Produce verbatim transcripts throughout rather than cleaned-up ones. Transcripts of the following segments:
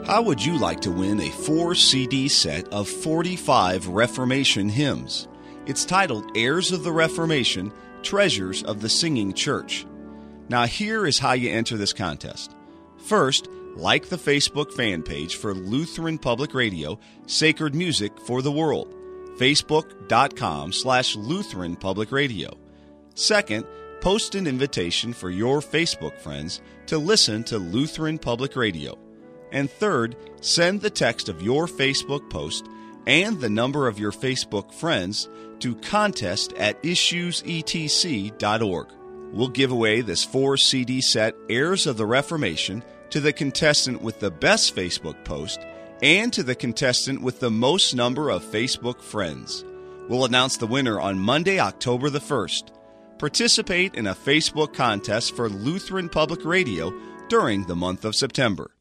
How would you like to win a four C D set of forty-five Reformation hymns? It's titled Heirs of the Reformation, Treasures of the Singing Church. Now here is how you enter this contest. First, like the Facebook fan page for Lutheran Public Radio, Sacred Music for the World, facebook.com slash Lutheran Public Radio. Second, post an invitation for your Facebook friends to listen to Lutheran Public Radio. And third, send the text of your Facebook post and the number of your Facebook friends to contest at issues e t c dot org. We'll give away this four C D set, Heirs of the Reformation, to the contestant with the best Facebook post and to the contestant with the most number of Facebook friends. We'll announce the winner on Monday, October the first. Participate in a Facebook contest for Lutheran Public Radio during the month of September.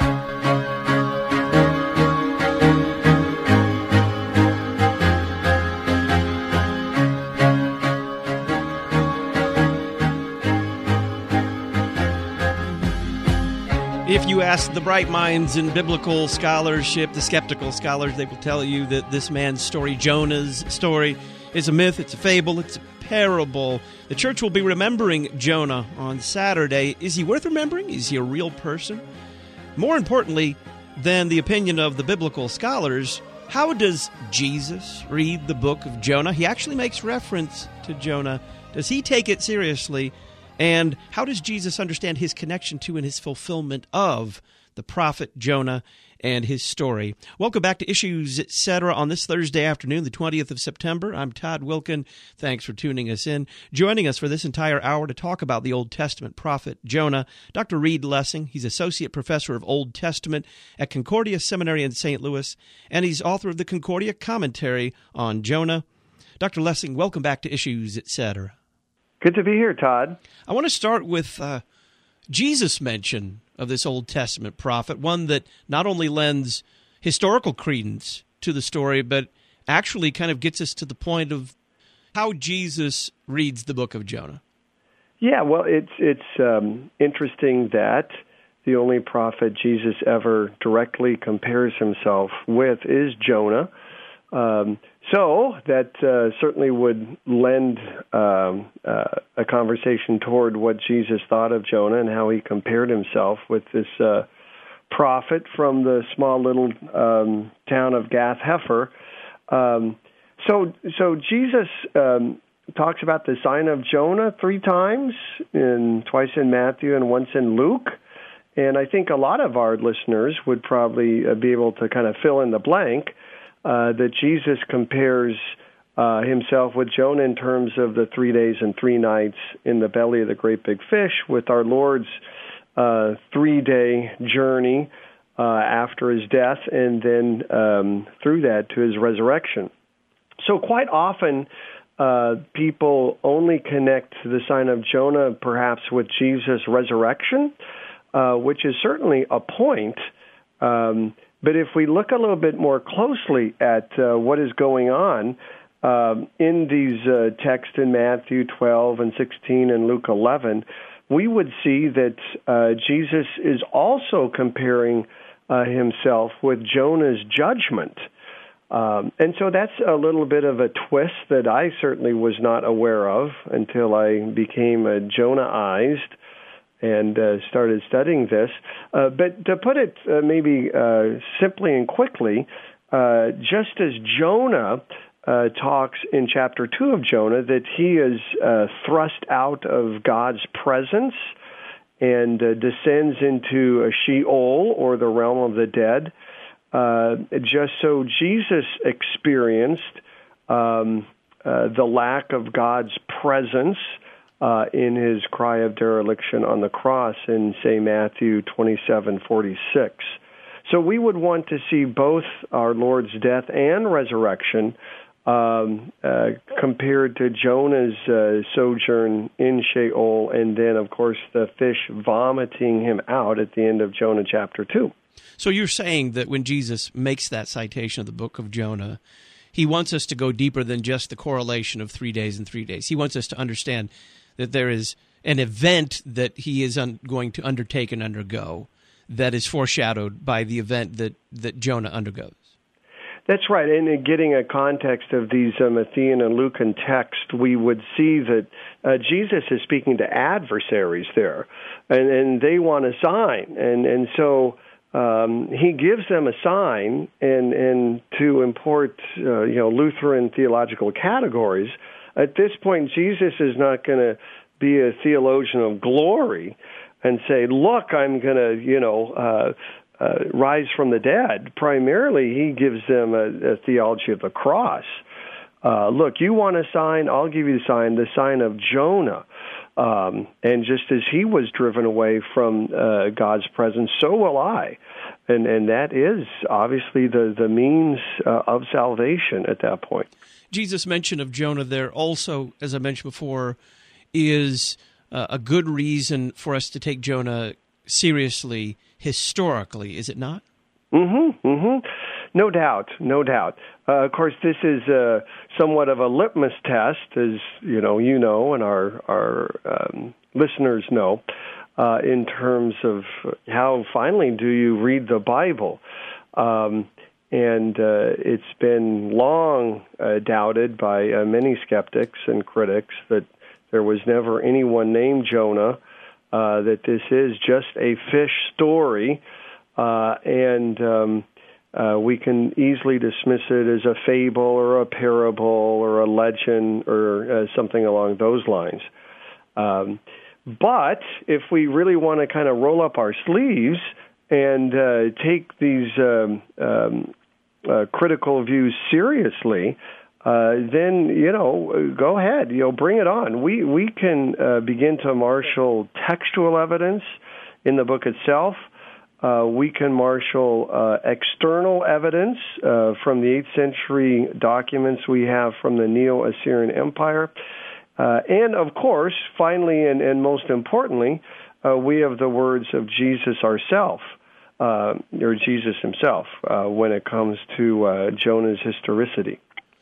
If you ask the bright minds in biblical scholarship, the skeptical scholars, they will tell you that this man's story, Jonah's story, is a myth, it's a fable, it's a parable. The church will be remembering Jonah on Saturday. Is he worth remembering? Is he a real person? More importantly than the opinion of the biblical scholars, how does Jesus read the book of Jonah? He actually makes reference to Jonah. Does he take it seriously? And how does Jesus understand his connection to and his fulfillment of the prophet Jonah and his story? Welcome back to Issues, et cetera on this Thursday afternoon, the twentieth of September. I'm Todd Wilkin. Thanks for tuning us in. Joining us for this entire hour to talk about the Old Testament prophet Jonah, Doctor Reed Lessing. He's Associate Professor of Old Testament at Concordia Seminary in Saint Louis, and he's author of the Concordia Commentary on Jonah. Doctor Lessing, welcome back to Issues, et cetera. Good to be here, Todd. I want to start with uh, Jesus' mention of this Old Testament prophet, one that not only lends historical credence to the story, but actually kind of gets us to the point of how Jesus reads the book of Jonah. Yeah, well, it's it's um, interesting that the only prophet Jesus ever directly compares himself with is Jonah. Um, so that uh, certainly would lend um, uh, a conversation toward what Jesus thought of Jonah and how he compared himself with this uh, prophet from the small little um, town of Gath-Hepher. Um, so, so Jesus um, talks about the sign of Jonah three times, in, twice in Matthew and once in Luke. And I think a lot of our listeners would probably uh, be able to kind of fill in the blank. Uh, that Jesus compares uh, himself with Jonah in terms of the three days and three nights in the belly of the great big fish, with our Lord's uh, three-day journey uh, after his death, and then um, through that to his resurrection. So quite often, uh, people only connect the sign of Jonah perhaps with Jesus' resurrection, uh, which is certainly a point. Um But if we look a little bit more closely at uh, what is going on um, in these uh, texts in Matthew twelve and sixteen and Luke eleven, we would see that uh, Jesus is also comparing uh, himself with Jonah's judgment. Um, and so that's a little bit of a twist that I certainly was not aware of until I became uh, Jonahized and uh, started studying this. Uh, but to put it uh, maybe uh, simply and quickly, uh, just as Jonah uh, talks in chapter two of Jonah that he is uh, thrust out of God's presence and uh, descends into a Sheol, or the realm of the dead, uh, just so Jesus experienced um, uh, the lack of God's presence Uh, in his cry of dereliction on the cross in, say, Matthew twenty-seven forty-six. So we would want to see both our Lord's death and resurrection um, uh, compared to Jonah's uh, sojourn in Sheol, and then, of course, the fish vomiting him out at the end of Jonah chapter two. So you're saying that when Jesus makes that citation of the book of Jonah, he wants us to go deeper than just the correlation of three days and three days. He wants us to understand that there is an event that he is un- going to undertake and undergo that is foreshadowed by the event that, that Jonah undergoes. That's right. And in getting a context of these uh, Matthean and Lucan texts, we would see that uh, Jesus is speaking to adversaries there, and, and they want a sign. And, and so um, he gives them a sign, and, and to import uh, you know, Lutheran theological categories, at this point, Jesus is not going to be a theologian of glory and say, look, I'm going to, you know, uh, Uh, rise from the dead. Primarily, he gives them a, a theology of the cross. Uh, look, you want a sign? I'll give you the sign, the sign of Jonah. Um, and just as he was driven away from uh, God's presence, so will I. And and that is obviously the, the means uh, of salvation at that point. Jesus' mention of Jonah there also, as I mentioned before, is uh, a good reason for us to take Jonah seriously historically, is it not? Mm-hmm, mm-hmm. No doubt, no doubt. Uh, of course, this is uh, somewhat of a litmus test, as you know, you know, and our our um, listeners know, uh, in terms of how finally do you read the Bible. Um, and uh, it's been long uh, doubted by uh, many skeptics and critics that there was never anyone named Jonah. Uh, that this is just a fish story, uh, and um, uh, we can easily dismiss it as a fable or a parable or a legend or uh, something along those lines. Um, but if we really want to kind of roll up our sleeves and uh, take these um, um, uh, critical views seriously, Uh, then, you know, go ahead, you know, bring it on. We we can uh, begin to marshal textual evidence in the book itself. Uh, we can marshal uh, external evidence uh, from the eighth century documents we have from the Neo-Assyrian Empire. Uh, and, of course, finally and, and most importantly, uh, we have the words of Jesus ourself, uh, or Jesus himself, uh, when it comes to uh, Jonah's historicity.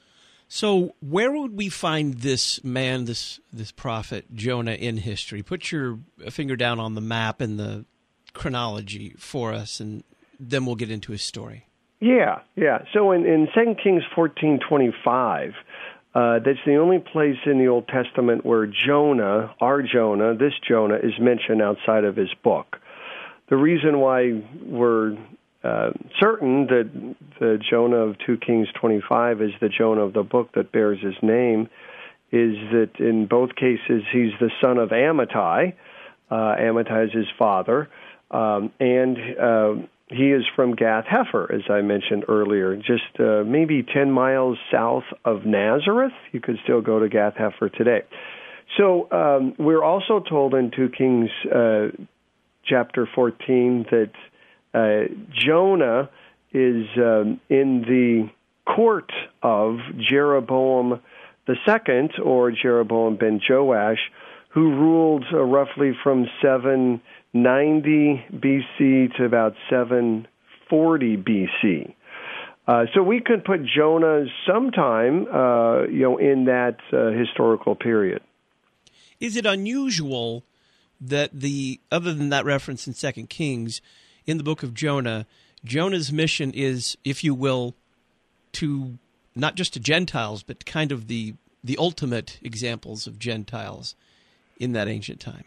So where would we find this man, this this prophet, Jonah, in history? Put your finger down on the map and the chronology for us, and then we'll get into his story. Yeah, yeah. So in, in Second Kings fourteen twenty-five, uh, that's the only place in the Old Testament where Jonah, our Jonah, this Jonah, is mentioned outside of his book. The reason why we're Uh, certain that the Jonah of Second Kings twenty-five is the Jonah of the book that bears his name is that in both cases he's the son of Amittai. Uh, Amittai is his father, um, and uh, he is from Gath-Hepher, as I mentioned earlier, just uh, maybe ten miles south of Nazareth. You could still go to Gath-Hepher today. So um, we're also told in Second Kings uh, chapter fourteen that Uh, Jonah is um, in the court of Jeroboam the Second, or Jeroboam ben Joash, who ruled uh, roughly from seven ninety B C to about seven forty B C. Uh, so we could put Jonah sometime, uh, you know, in that uh, historical period. Is it unusual that the other than that reference in Second Kings? In the book of Jonah, Jonah's mission is, if you will, to not just to Gentiles, but kind of the the ultimate examples of Gentiles in that ancient time.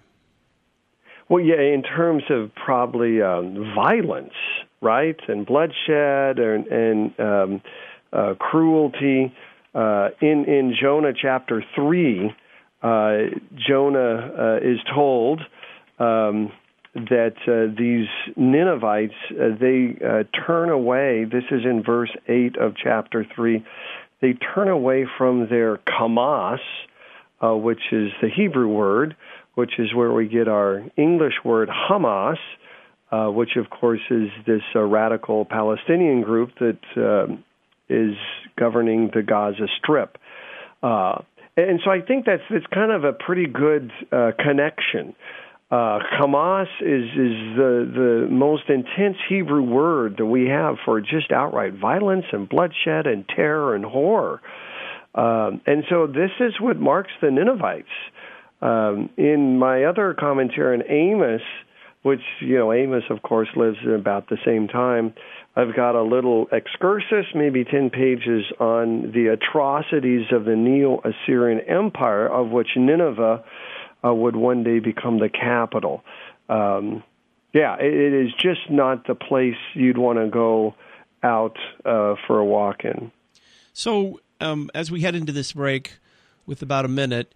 Well, yeah, in terms of probably um, violence, right, and bloodshed and, and um, uh, cruelty. Uh, in in Jonah chapter three, uh, Jonah uh, is told. Um, that uh, these Ninevites, uh, they uh, turn away, this is in verse eight of chapter three, they turn away from their kamas, uh, which is the Hebrew word, which is where we get our English word Hamas, uh, which of course is this uh, radical Palestinian group that uh, is governing the Gaza Strip. Uh, and so I think that's, that's kind of a pretty good uh, connection. Uh, Hamas is, is the, the most intense Hebrew word that we have for just outright violence and bloodshed and terror and horror. Um, and so this is what marks the Ninevites. Um, in my other commentary on Amos, which, you know, Amos, of course, lives at about the same time. I've got a little excursus, maybe ten pages, on the atrocities of the Neo-Assyrian Empire, of which Nineveh uh, would one day become the capital. Um, yeah, it, it is just not the place you'd want to go out uh, for a walk in. So, um, as we head into this break with about a minute,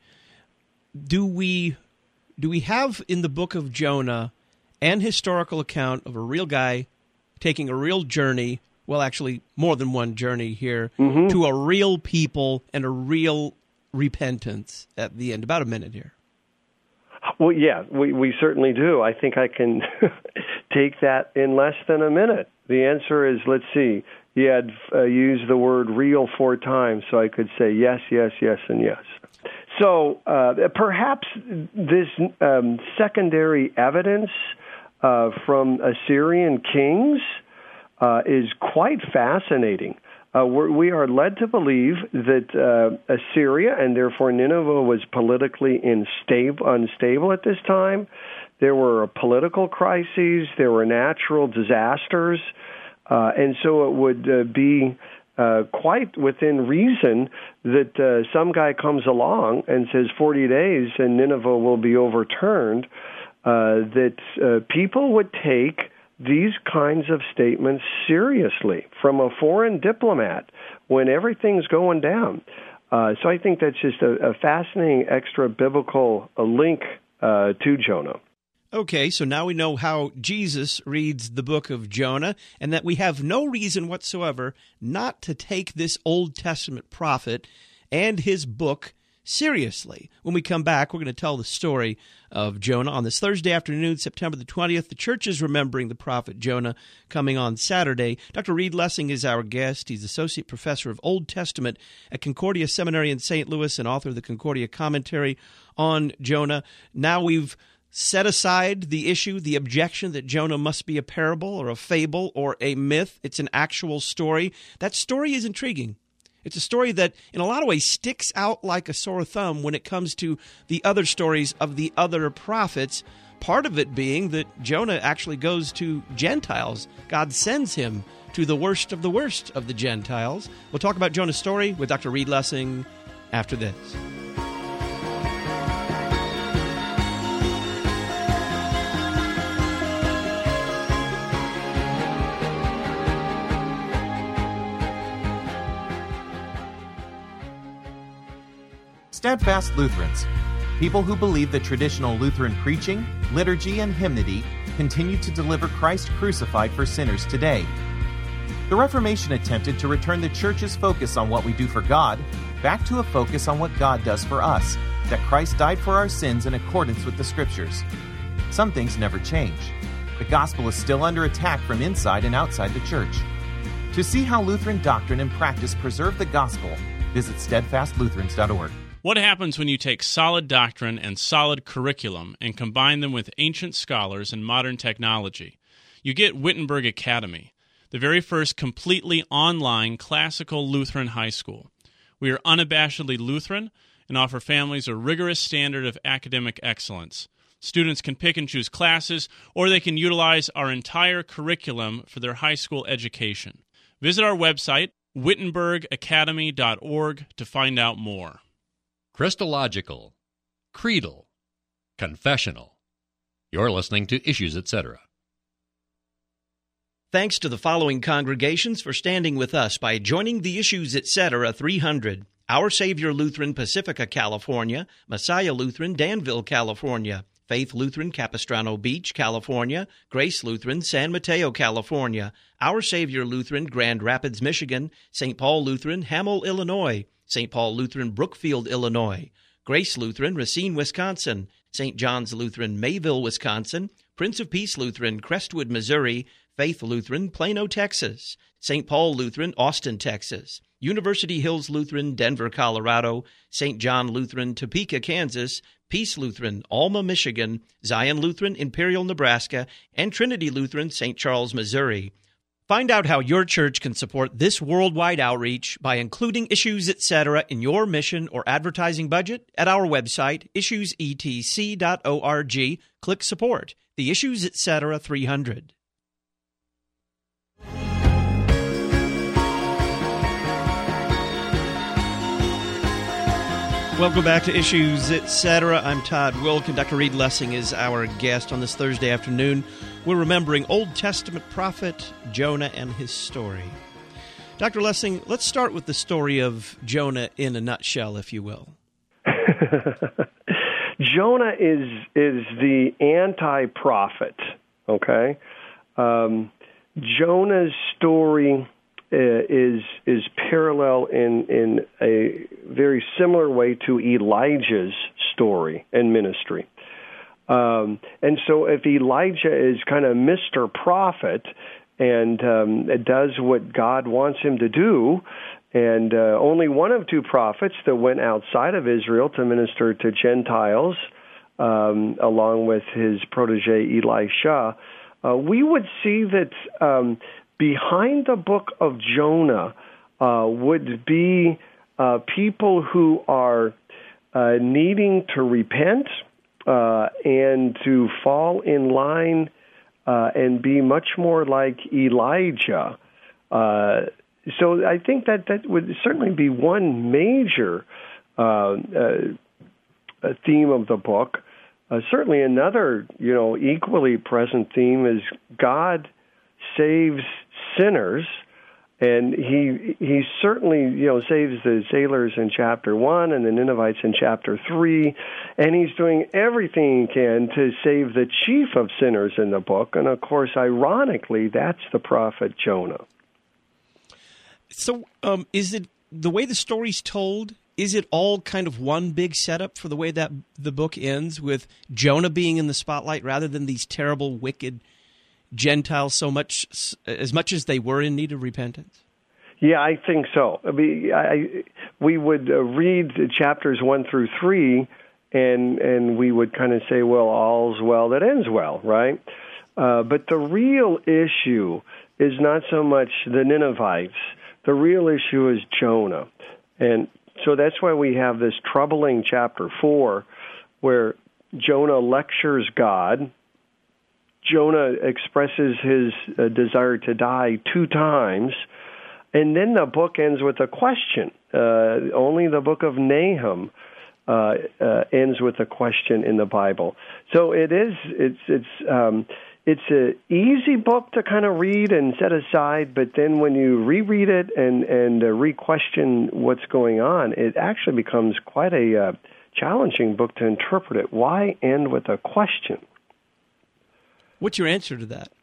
do we do we have in the book of Jonah an historical account of a real guy taking a real journey, well, actually more than one journey here, mm-hmm. to a real people and a real repentance at the end? About a minute here. Well, yeah, we, we certainly do. I think I can take that in less than a minute. The answer is, let's see, you had uh, used the word real four times, so I could say yes, yes, yes, and yes. So uh, perhaps this um, secondary evidence uh, from Assyrian kings uh, is quite fascinating. Uh, we're, we are led to believe that uh, Assyria, and therefore Nineveh, was politically unstable, unstable at this time. There were political crises, there were natural disasters, uh, and so it would uh, be uh, quite within reason that uh, some guy comes along and says forty days and Nineveh will be overturned, uh, that uh, people would take these kinds of statements seriously from a foreign diplomat when everything's going down. Uh, so I think that's just a, a fascinating extra-biblical uh, link uh, to Jonah. Okay, so now we know how Jesus reads the book of Jonah, and that we have no reason whatsoever not to take this Old Testament prophet and his book seriously. When we come back, we're going to tell the story of Jonah on this Thursday afternoon, September the twentieth. The church is remembering the prophet Jonah coming on Saturday. Doctor Reed Lessing is our guest. He's Associate Professor of Old Testament at Concordia Seminary in Saint Louis and author of the Concordia Commentary on Jonah. Now we've set aside the issue, the objection that Jonah must be a parable or a fable or a myth. It's an actual story. That story is intriguing. It's a story that, in a lot of ways, sticks out like a sore thumb when it comes to the other stories of the other prophets, part of it being that Jonah actually goes to Gentiles. God sends him to the worst of the worst of the Gentiles. We'll talk about Jonah's story with Doctor Reed Lessing after this. Steadfast Lutherans, people who believe that traditional Lutheran preaching, liturgy, and hymnody continue to deliver Christ crucified for sinners today. The Reformation attempted to return the Church's focus on what we do for God back to a focus on what God does for us, that Christ died for our sins in accordance with the Scriptures. Some things never change. The gospel is still under attack from inside and outside the Church. To see how Lutheran doctrine and practice preserve the gospel, visit steadfast lutherans dot org. What happens when you take solid doctrine and solid curriculum and combine them with ancient scholars and modern technology? You get Wittenberg Academy, the very first completely online classical Lutheran high school. We are unabashedly Lutheran and offer families a rigorous standard of academic excellence. Students can pick and choose classes, or they can utilize our entire curriculum for their high school education. Visit our website, wittenberg academy dot org, to find out more. Christological, creedal, confessional. You're listening to Issues, et cetera. Thanks to the following congregations for standing with us by joining the Issues, et cetera. three hundred. Our Savior Lutheran, Pacifica, California. Messiah Lutheran, Danville, California. Faith Lutheran, Capistrano Beach, California. Grace Lutheran, San Mateo, California. Our Savior Lutheran, Grand Rapids, Michigan. Saint Paul Lutheran, Hamel, Illinois. Saint Paul Lutheran, Brookfield, Illinois. Grace Lutheran, Racine, Wisconsin. Saint John's Lutheran, Mayville, Wisconsin. Prince of Peace Lutheran, Crestwood, Missouri. Faith Lutheran, Plano, Texas. Saint Paul Lutheran, Austin, Texas. University Hills Lutheran, Denver, Colorado. Saint John Lutheran, Topeka, Kansas. Peace Lutheran, Alma, Michigan. Zion Lutheran, Imperial, Nebraska. And Trinity Lutheran, Saint Charles, Missouri. Find out how your church can support this worldwide outreach by including Issues Etc. in your mission or advertising budget at our website, issues e t c dot org. Click Support, the Issues Etc. three hundred. Welcome back to Issues Etc. I'm Todd Wilk, and Doctor Reed Lessing is our guest on this Thursday afternoon. We're remembering Old Testament prophet Jonah and his story. Doctor Lessing, let's start with the story of Jonah in a nutshell, if you will. Jonah is is the anti-prophet, okay? Um, Jonah's story uh, is is parallel in, in a very similar way to Elijah's story and ministry. Um, and so if Elijah is kind of Mister Prophet and um, does what God wants him to do, and uh, only one of two prophets that went outside of Israel to minister to Gentiles, um, along with his protege Elisha, uh, we would see that um, behind the book of Jonah uh, would be uh, people who are uh, needing to repent, Uh, and to fall in line uh, and be much more like Elijah. Uh, so I think that that would certainly be one major uh, uh, theme of the book. Uh, certainly another, you know, equally present theme is God saves sinners. And he he certainly, you know, saves the sailors in chapter one and the Ninevites in chapter three, and he's doing everything he can to save the chief of sinners in the book. And of course, ironically, that's the prophet Jonah. So, um, is it the way the story's told? Is it all kind of one big setup for the way that the book ends, with Jonah being in the spotlight rather than these terrible, wicked Gentiles, so much as much as they were in need of repentance? Yeah, I think so. I mean, I, we would uh, read chapters one through three, and and we would kind of say, well, all's well that ends well, right? Uh, but the real issue is not so much the Ninevites. The real issue is Jonah. And so that's why we have this troubling chapter four, where Jonah lectures God. Jonah expresses his uh, desire to die two times, and then the book ends with a question. Uh, only the book of Nahum uh, uh, ends with a question in the Bible. So it is it's it's um, it's an easy book to kind of read and set aside, but then when you reread it and and uh, re-question what's going on, it actually becomes quite a uh, challenging book to interpret it. Why end with a question? What's your answer to that?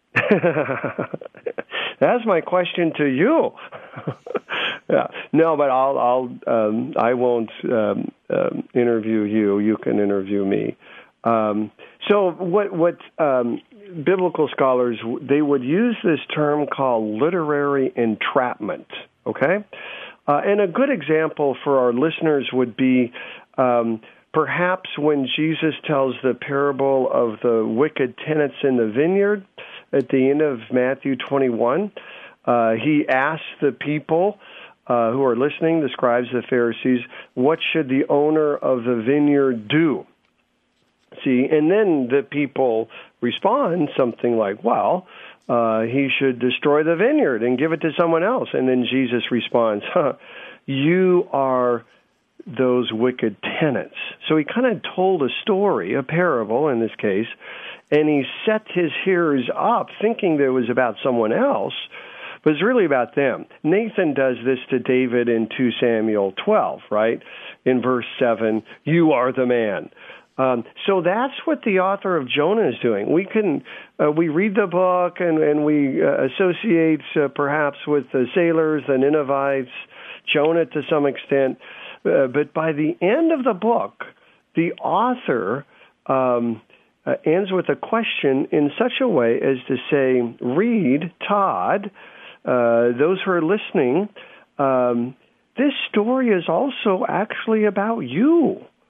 That's my question to you. Yeah. No, but I'll, I'll, um, I won't um, um, interview you. You can interview me. Um, so, what, what um, biblical scholars, they would use this term called literary entrapment. Okay, uh, and a good example for our listeners would be. Um, Perhaps when Jesus tells the parable of the wicked tenants in the vineyard at the end of Matthew twenty-one, uh, he asks the people uh, who are listening, the scribes, the Pharisees, what should the owner of the vineyard do? See, and then the people respond something like, well, uh, he should destroy the vineyard and give it to someone else. And then Jesus responds, huh, you are those wicked tenants. So he kind of told a story, a parable in this case, and he set his hearers up thinking that it was about someone else, but it's really about them. Nathan does this to David in two Samuel twelve, right? In verse seven, you are the man. Um, so that's what the author of Jonah is doing. We can uh, we read the book and, and we uh, associate uh, perhaps with the sailors, the Ninevites, Jonah to some extent, uh, but by the end of the book, the author um, uh, ends with a question in such a way as to say, read, Todd, uh, those who are listening, um, this story is also actually about you.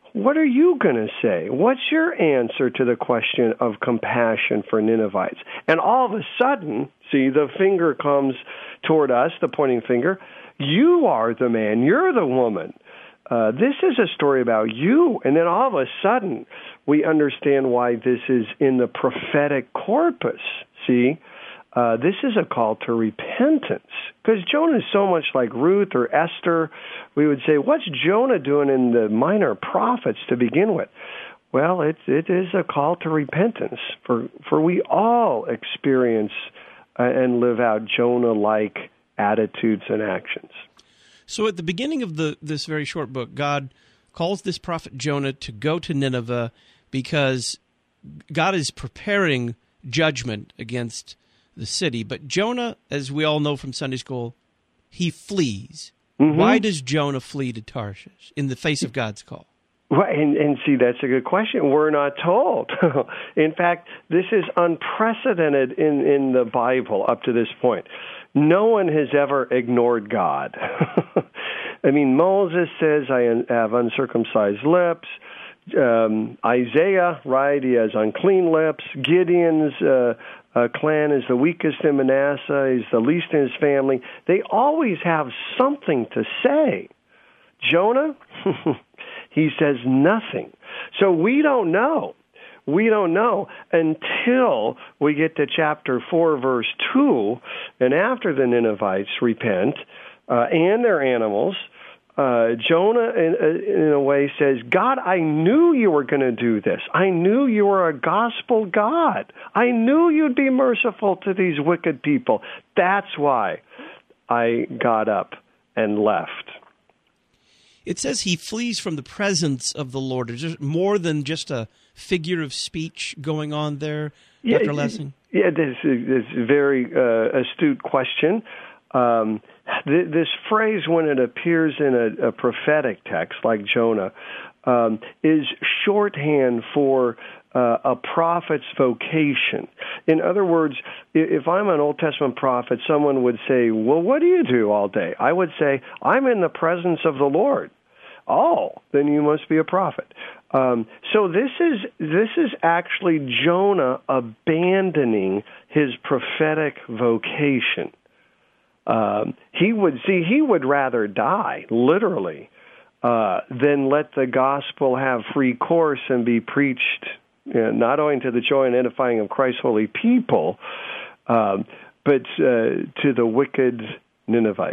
what are you going to say? What's your answer to the question of compassion for Ninevites? And all of a sudden, see, the finger comes toward us, the pointing finger. You are the man. You're the woman. Uh, this is a story about you. And then all of a sudden, we understand why this is in the prophetic corpus. See, uh, this is a call to repentance. Because Jonah is so much like Ruth or Esther. We would say, what's Jonah doing in the minor prophets to begin with? Well, it, it is a call to repentance. For, for we all experience uh, and live out Jonah-like attitudes and actions. So at the beginning of the this very short book, God calls this prophet Jonah to go to Nineveh because God is preparing judgment against the city. But Jonah, as we all know from Sunday school, he flees. Mm-hmm. Why does Jonah flee to Tarshish in the face of God's call? Well, and, and see, that's a good question. We're not told. In fact, this is unprecedented in, in the Bible up to this point. No one has ever ignored God. I mean, Moses says, I have uncircumcised lips. Um, Isaiah, right, he has unclean lips. Gideon's uh, uh, clan is the weakest in Manasseh. He's the least in his family. They always have something to say. Jonah, he says nothing. So we don't know. We don't know until we get to chapter four, verse two, and after the Ninevites repent uh, and their animals, uh, Jonah, in, in a way, says, God, I knew you were going to do this. I knew you were a gospel God. I knew you'd be merciful to these wicked people. That's why I got up and left. It says he flees from the presence of the Lord. Is there more than just a figure of speech going on there, yeah, Doctor Lessing? Yeah, this is a very uh, astute question. Um, th- this phrase, when it appears in a, a prophetic text like Jonah, um, is shorthand for uh, a prophet's vocation. In other words, if I'm an Old Testament prophet, someone would say, well, what do you do all day? I would say, I'm in the presence of the Lord. Oh, then you must be a prophet. Um, so this is this is actually Jonah abandoning his prophetic vocation. Um, he would see he would rather die, literally, uh, than let the gospel have free course and be preached, you know, not only to the joy and edifying of Christ's holy people, um, but uh, to the wicked Ninevites.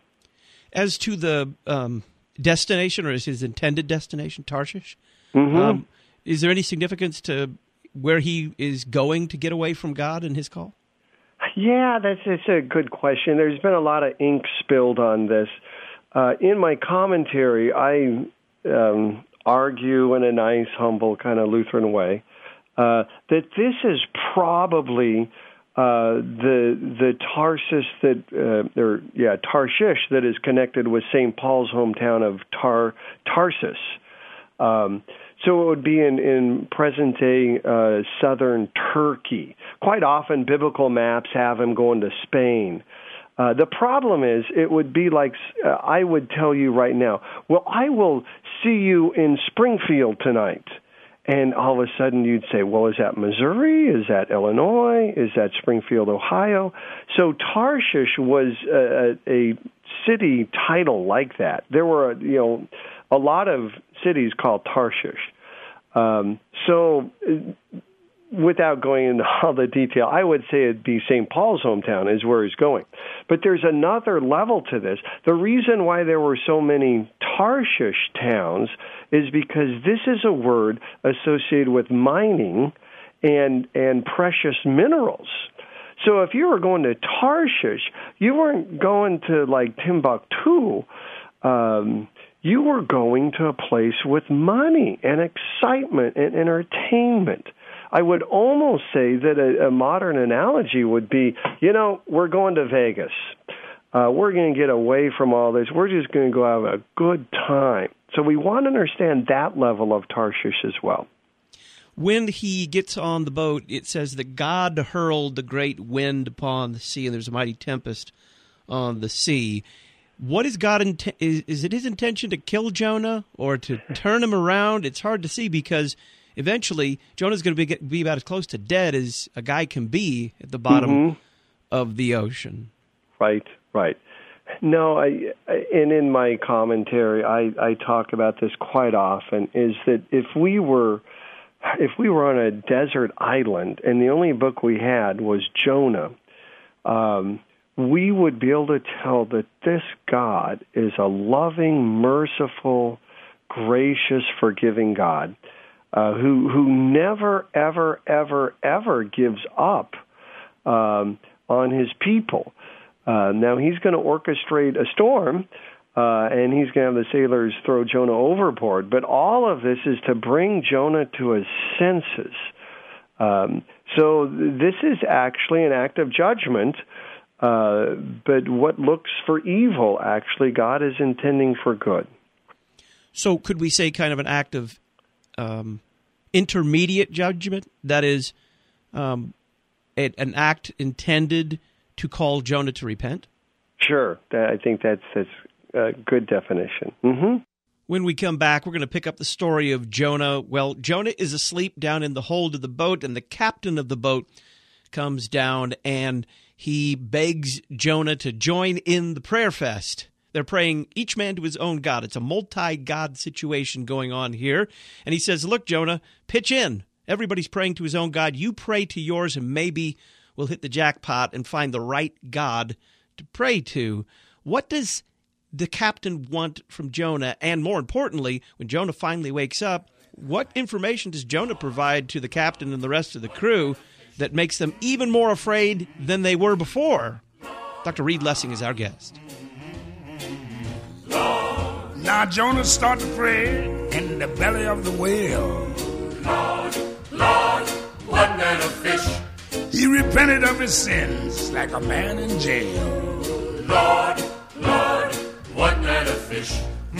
As to the um, destination, or is his intended destination Tarshish? Mm-hmm. Um, is there any significance to where he is going to get away from God and his call? Yeah, that's it's a good question. There's been a lot of ink spilled on this. Uh, in my commentary, I um, argue in a nice, humble, kind of Lutheran way uh, that this is probably uh, the the Tarsus that uh, or yeah Tarshish that is connected with Saint Paul's hometown of Tar Tarsus. Um, so it would be in, in present-day uh, southern Turkey. Quite often, biblical maps have him going to Spain. Uh, the problem is, it would be like uh, I would tell you right now, well, I will see you in Springfield tonight. And all of a sudden you'd say, well, is that Missouri? Is that Illinois? Is that Springfield, Ohio? So Tarshish was a, a city title like that. There were, you know, a lot of cities called Tarshish. Um, so without going into all the detail, I would say it'd be Saint Paul's hometown is where he's going. But there's another level to this. The reason why there were so many Tarshish towns is because this is a word associated with mining and and precious minerals. So if you were going to Tarshish, you weren't going to like Timbuktu. Um, you were going to a place with money and excitement and entertainment. I would almost say that a, a modern analogy would be, you know, we're going to Vegas. Uh, we're going to get away from all this. We're just going to go have a good time. So we want to understand that level of Tarshish as well. When he gets on the boat, it says that God hurled the great wind upon the sea, and there's a mighty tempest on the sea. What is God? Int- is, is it his intention to kill Jonah or to turn him around? It's hard to see because eventually Jonah's going to be, be about as close to dead as a guy can be at the bottom mm-hmm. of the ocean. Right, right. No, I, I and in my commentary, I, I talk about this quite often, is that if we were if we were on a desert island and the only book we had was Jonah, um, we would be able to tell that this God is a loving, merciful, gracious, forgiving God uh, who who never, ever, ever, ever gives up um, on his people. Uh, now, he's going to orchestrate a storm, uh, and he's going to have the sailors throw Jonah overboard. But all of this is to bring Jonah to his senses. Um, so this is actually an act of judgment, uh, but what looks for evil, actually, God is intending for good. So could we say kind of an act of um, intermediate judgment? That is, um, it, an act intended to call Jonah to repent? Sure. I think that's, that's a good definition. Mm-hmm. When we come back, we're going to pick up the story of Jonah. Well, Jonah is asleep down in the hold of the boat, and the captain of the boat comes down, and he begs Jonah to join in the prayer fest. They're praying each man to his own God. It's a multi-God situation going on here. And he says, look, Jonah, pitch in. Everybody's praying to his own God. You pray to yours, and maybe we'll hit the jackpot and find the right God to pray to. What does the captain want from Jonah? And more importantly, when Jonah finally wakes up, what information does Jonah provide to the captain and the rest of the crew that makes them even more afraid than they were before? Doctor Reed Lessing is our guest. Now Jonah started to pray in the belly of the whale. Lord, Lord, what manner of fish? He repented of his sins like a man in jail. Lord, Lord, what manner of fish?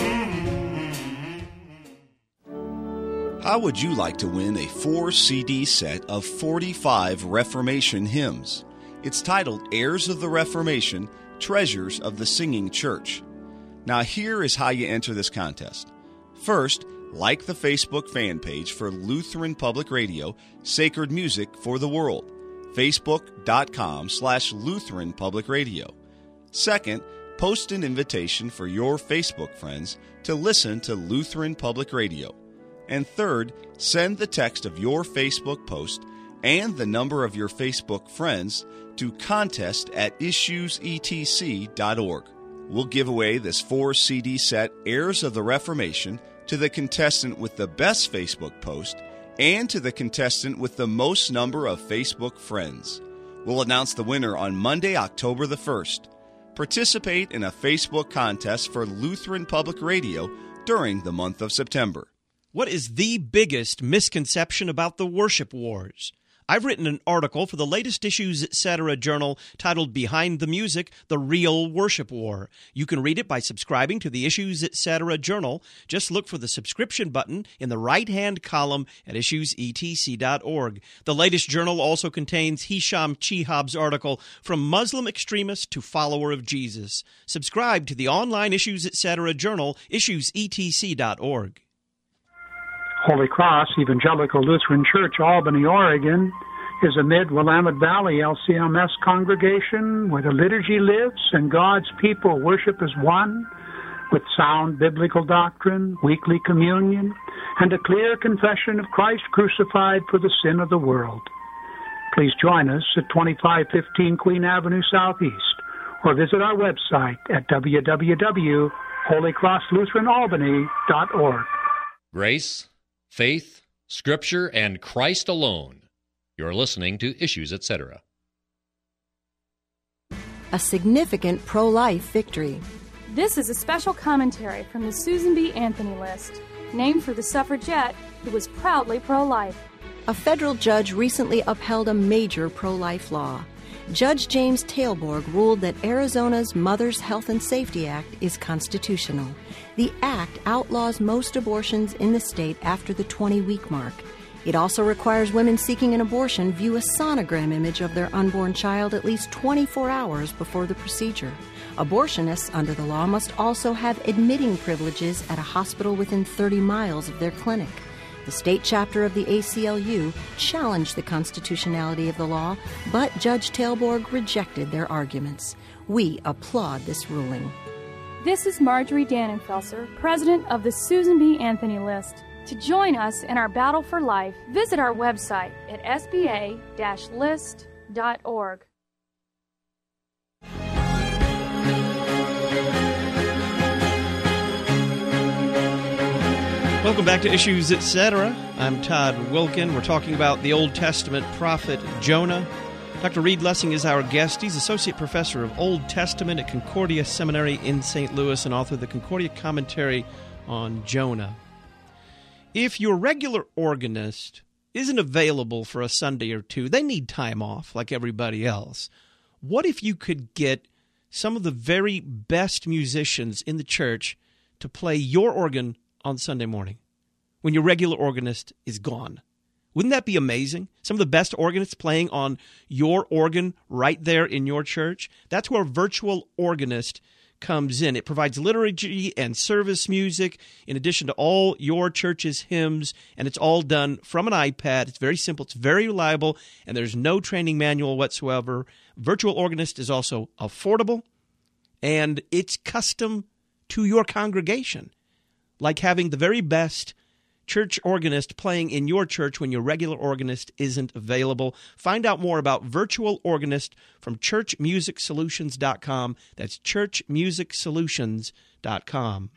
How would you like to win a four C D set of forty-five Reformation hymns? It's titled Heirs of the Reformation, Treasures of the Singing Church. Now here is how you enter this contest. First, like the Facebook fan page for Lutheran Public Radio, Sacred Music for the World, facebook.com slash Lutheran Public Radio. Second, post an invitation for your Facebook friends to listen to Lutheran Public Radio. And third, send the text of your Facebook post and the number of your Facebook friends to contest at issues e t c dot org. We'll give away this four C D set, Heirs of the Reformation, to the contestant with the best Facebook post and to the contestant with the most number of Facebook friends. We'll announce the winner on Monday, October the first. Participate in a Facebook contest for Lutheran Public Radio during the month of September. What is the biggest misconception about the worship wars? I've written an article for the latest Issues Etc. journal titled Behind the Music, The Real Worship War. You can read it by subscribing to the Issues Etc. journal. Just look for the subscription button in the right-hand column at issues e t c dot org. The latest journal also contains Hisham Chihab's article, From Muslim Extremist to Follower of Jesus. Subscribe to the online Issues Etc. journal, issues e t c dot org. Holy Cross Evangelical Lutheran Church, Albany, Oregon, is a mid-Willamette Valley L C M S congregation where the liturgy lives and God's people worship as one, with sound biblical doctrine, weekly communion, and a clear confession of Christ crucified for the sin of the world. Please join us at twenty-five fifteen Queen Avenue Southeast, or visit our website at w w w dot holy cross lutheran albany dot org. Grace, faith, Scripture, and Christ alone. You're listening to Issues Etc. A significant pro-life victory. This is a special commentary from the Susan B. Anthony list, named for the suffragette who was proudly pro-life. A federal judge recently upheld a major pro-life law. Judge James Tailborg ruled that Arizona's Mother's Health and Safety Act is constitutional. The act outlaws most abortions in the state after the twenty-week mark. It also requires women seeking an abortion view a sonogram image of their unborn child at least twenty-four hours before the procedure. Abortionists under the law must also have admitting privileges at a hospital within thirty miles of their clinic. The state chapter of the A C L U challenged the constitutionality of the law, but Judge Tailborg rejected their arguments. We applaud this ruling. This is Marjorie Dannenfelser, president of the Susan B. Anthony List. To join us in our battle for life, visit our website at s b a dash list dot org. Welcome back to Issues Etc. I'm Todd Wilkin. We're talking about the Old Testament prophet Jonah. Doctor Reed Lessing is our guest. He's Associate Professor of Old Testament at Concordia Seminary in Saint Louis and author of the Concordia Commentary on Jonah. If your regular organist isn't available for a Sunday or two, they need time off like everybody else. What if you could get some of the very best musicians in the church to play your organ on Sunday morning when your regular organist is gone? Wouldn't that be amazing? Some of the best organists playing on your organ right there in your church. That's where virtual organist comes in. It provides liturgy and service music in addition to all your church's hymns, and it's all done from an iPad. It's very simple, it's very reliable, and there's no training manual whatsoever. Virtual organist is also affordable, and it's custom to your congregation, like having the very best church organist playing in your church when your regular organist isn't available. Find out more about Virtual Organist from church music solutions dot com. That's church music solutions dot com.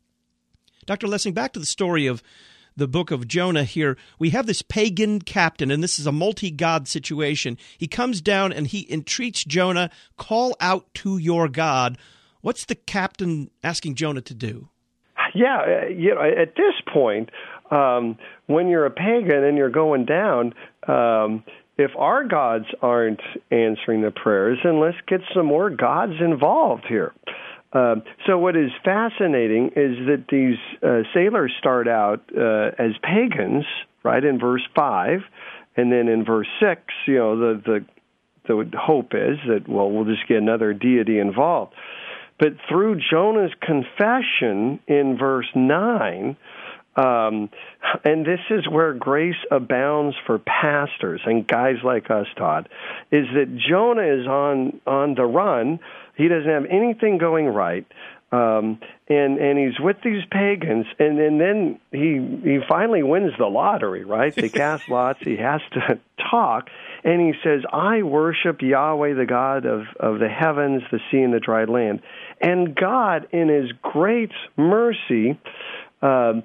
Doctor Lessing, back to the story of the book of Jonah here. We have this pagan captain, and this is a multi-god situation. He comes down and he entreats Jonah, call out to your God. What's the captain asking Jonah to do? Yeah, you know, at this point, um, when you're a pagan and you're going down, um, if our gods aren't answering the prayers, then let's get some more gods involved here. Uh, so what is fascinating is that these uh, sailors start out uh, as pagans, right, in verse five, and then in verse six, you know, the, the, the hope is that, well, we'll just get another deity involved. But through Jonah's confession in verse nine, um, and this is where grace abounds for pastors and guys like us, Todd, is that Jonah is on, on the run. He doesn't have anything going right, um, and and he's with these pagans, and, and then he he finally wins the lottery, right? They cast lots. He has to talk. And he says, I worship Yahweh, the God of, of the heavens, the sea, and the dry land. And God, in his great mercy, um,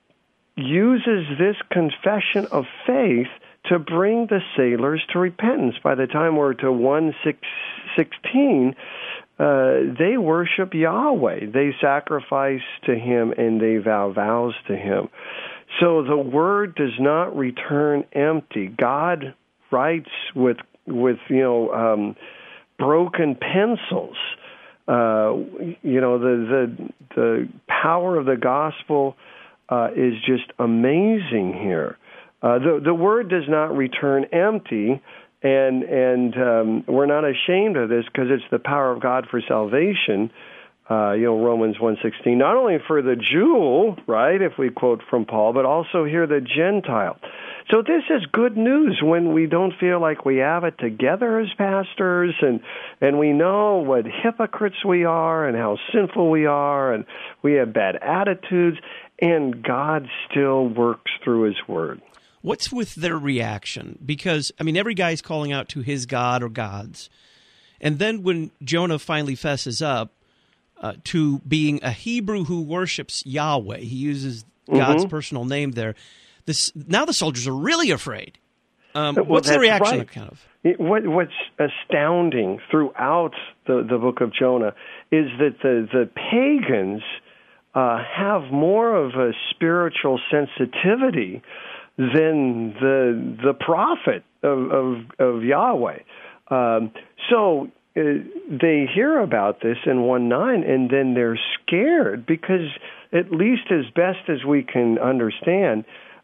uses this confession of faith to bring the sailors to repentance. By the time we're to one sixteen, uh, they worship Yahweh. They sacrifice to him, and they vow vows to him. So the word does not return empty. God writes with with you know um, broken pencils. Uh, you know the the the power of the gospel uh, is just amazing here. Uh, the the word does not return empty, and and um, we're not ashamed of this because it's the power of God for salvation. Uh, you know, Romans one sixteen, not only for the Jew, right, if we quote from Paul, but also here the Gentile. So this is good news when we don't feel like we have it together as pastors, and and we know what hypocrites we are and how sinful we are, and we have bad attitudes, and God still works through his word. What's with their reaction? Because, I mean, every guy's calling out to his god or gods. And then when Jonah finally fesses up uh, to being a Hebrew who worships Yahweh, he uses God's mm-hmm. personal name there. This, now the soldiers are really afraid. Um, well, what's the reaction right. kind of? It, what, what's astounding throughout the, the book of Jonah is that the, the pagans uh, have more of a spiritual sensitivity than the the prophet of of, of Yahweh. Um, so uh, they hear about this in one nine, and then they're scared because, at least as best as we can understand,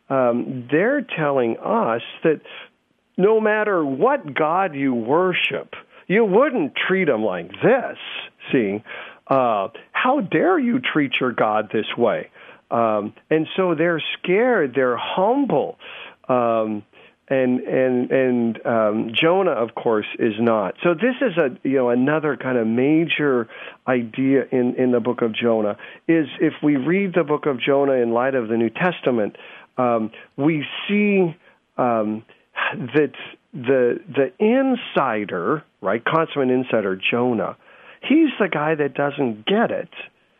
um, they're telling us that no matter what God you worship, you wouldn't treat him like this. See, uh, how dare you treat your God this way? Um, and so they're scared. They're humble. Um, and and and um, Jonah, of course, is not. So this is a you know another kind of major idea in, in the book of Jonah. Is if we read the book of Jonah in light of the New Testament, um, we see um, that the the insider, right, consummate insider, Jonah, he's the guy that doesn't get it.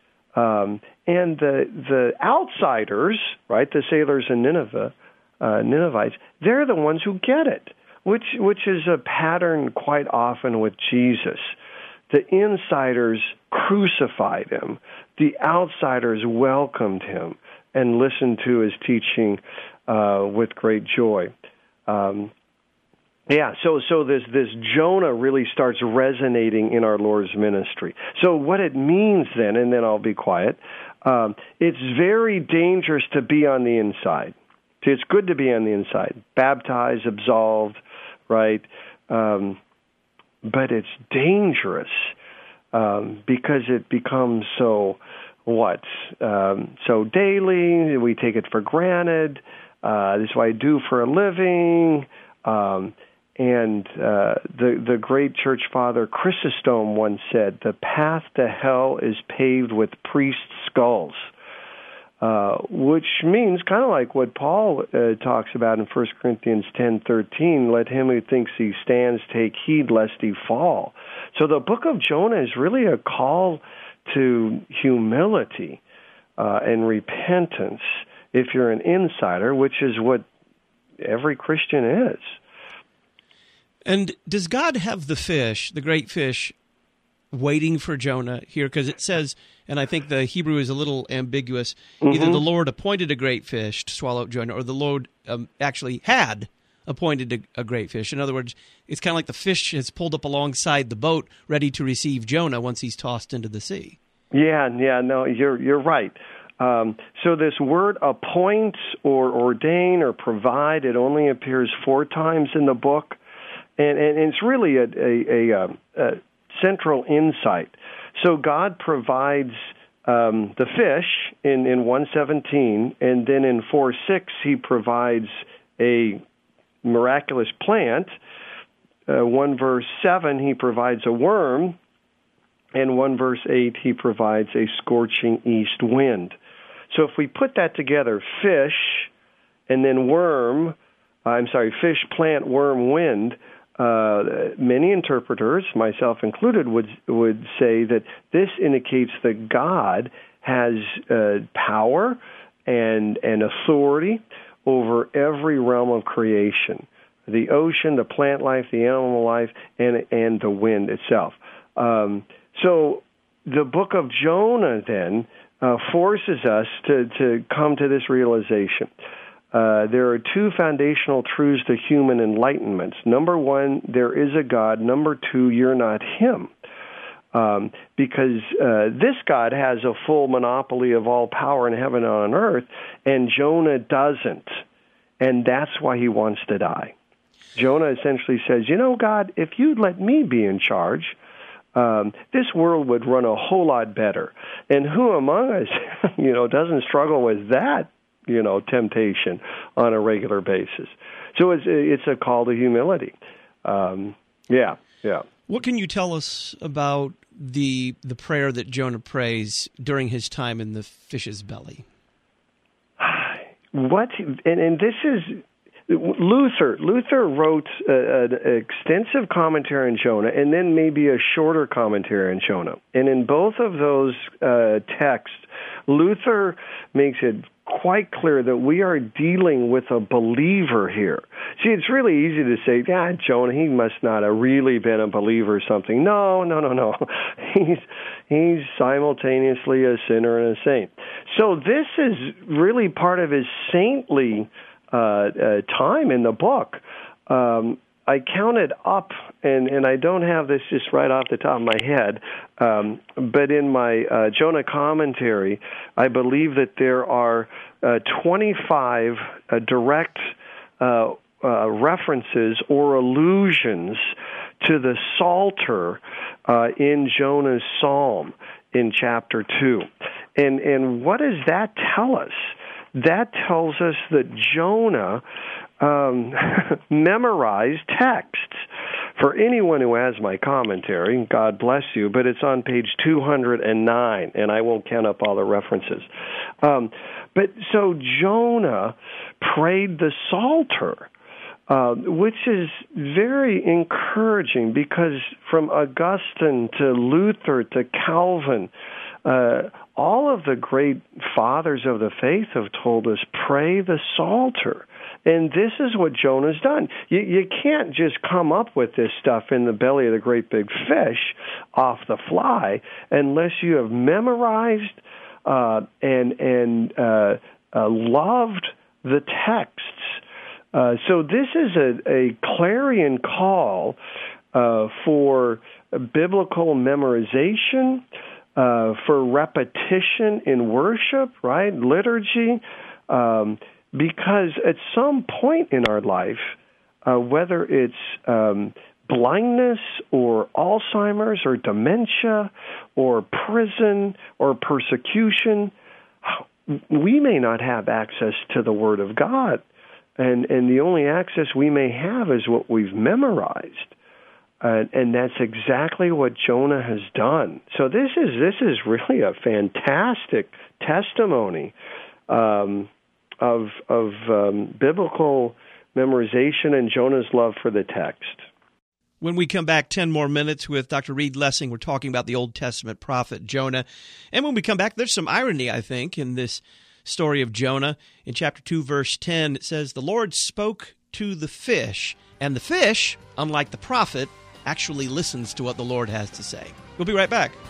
Um, and the the outsiders, right, the sailors in Nineveh, uh, Ninevites, they're the ones who get it, which which is a pattern quite often with Jesus. The insiders crucified him. The outsiders welcomed him and listened to his teaching uh, with great joy. Um, Yeah, so so this this Jonah really starts resonating in our Lord's ministry. So what it means then, and then I'll be quiet, um, it's very dangerous to be on the inside. See, it's good to be on the inside, baptized, absolved, right? Um, but it's dangerous um, because it becomes so, what, um, so daily, we take it for granted, uh, this is what I do for a living, um And uh, the the great church father Chrysostom once said, "The path to hell is paved with priest skulls," uh, which means kind of like what Paul uh, talks about in First Corinthians ten thirteen. Let him who thinks he stands take heed lest he fall. So the book of Jonah is really a call to humility uh, and repentance if you're an insider, which is what every Christian is. And does God have the fish, the great fish, waiting for Jonah here? Because it says, and I think the Hebrew is a little ambiguous, mm-hmm. either the Lord appointed a great fish to swallow up Jonah, or the Lord um, actually had appointed a, a great fish. In other words, it's kind of like the fish has pulled up alongside the boat, ready to receive Jonah once he's tossed into the sea. Yeah, yeah, no, you're you're right. Um, so this word appoint or ordain or provide, it only appears four times in the book. And, and it's really a, a, a, a central insight. So God provides um, the fish in, in one seventeen, and then in four six he provides a miraculous plant. Uh, one verse seven he provides a worm, and one verse eight he provides a scorching east wind. So if we put that together, fish and then worm, uh, I'm sorry, fish, plant, worm, wind. Uh, many interpreters, myself included, would would say that this indicates that God has uh, power and and authority over every realm of creation: the ocean, the plant life, the animal life, and and the wind itself. Um, so the book of Jonah then uh, forces us to to come to this realization. Uh, there are two foundational truths to human enlightenment. Number one, there is a God. Number two, you're not him. Um, because uh, this God has a full monopoly of all power in heaven and on earth, and Jonah doesn't. And that's why he wants to die. Jonah essentially says, you know, God, if you'd let me be in charge, um, this world would run a whole lot better. And who among us, you know, doesn't struggle with that? You know, temptation on a regular basis. So it's it's a call to humility. Um, yeah, yeah. What can you tell us about the the prayer that Jonah prays during his time in the fish's belly? What and, and this is Luther. Luther wrote a, an extensive commentary on Jonah, and then maybe a shorter commentary on Jonah. And in both of those uh, texts, Luther makes it quite clear that we are dealing with a believer here. See, it's really easy to say, yeah, Jonah, he must not have really been a believer or something. No, no, no, no. He's he's simultaneously a sinner and a saint. So this is really part of his saintly uh, uh, time in the book. Um, I counted up, and, and I don't have this just right off the top of my head, um, but in my uh, Jonah commentary, I believe that there are uh, twenty-five uh, direct uh, uh, references or allusions to the Psalter uh, in Jonah's psalm in chapter two. And, and what does that tell us? That tells us that Jonah um, memorized texts. For anyone who has my commentary, God bless you, but it's on page two hundred nine, and I won't count up all the references. Um, but so Jonah prayed the Psalter, uh, which is very encouraging because from Augustine to Luther to Calvin, uh, all of the great fathers of the faith have told us, pray the Psalter. And this is what Jonah's done. You, you can't just come up with this stuff in the belly of the great big fish off the fly unless you have memorized uh, and, and uh, uh, loved the texts. Uh, so this is a, a clarion call uh, for biblical memorization, Uh, for repetition in worship, right, liturgy, um, because at some point in our life, uh, whether it's um, blindness or Alzheimer's or dementia or prison or persecution, we may not have access to the Word of God, and, and the only access we may have is what we've memorized. Uh, and that's exactly what Jonah has done. So this is this is really a fantastic testimony um, of of um, biblical memorization and Jonah's love for the text. When we come back, ten more minutes with Doctor Reed Lessing, we're talking about the Old Testament prophet Jonah. And when we come back, there's some irony, I think, in this story of Jonah. In chapter two, verse ten, it says, "The Lord spoke to the fish, and the fish, unlike the prophet, actually listens to what the Lord has to say." We'll be right back.